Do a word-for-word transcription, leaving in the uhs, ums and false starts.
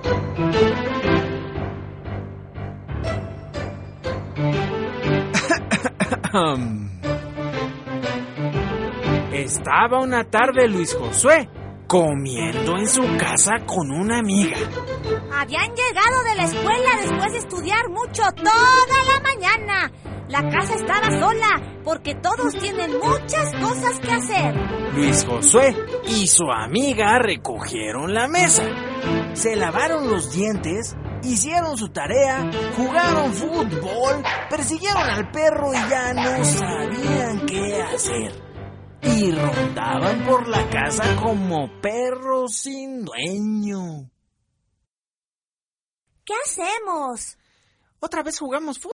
Estaba una tarde Luis Josué comiendo en su casa con una amiga. Habían llegado de la escuela después de estudiar mucho toda la mañana. La casa estaba sola porque todos tienen muchas cosas que hacer. Luis Josué y su amiga recogieron la mesa, se lavaron los dientes, hicieron su tarea, jugaron fútbol, persiguieron al perro y ya no sabían qué hacer. Y rondaban por la casa como perros sin dueño. ¿Qué hacemos? Otra vez jugamos fútbol.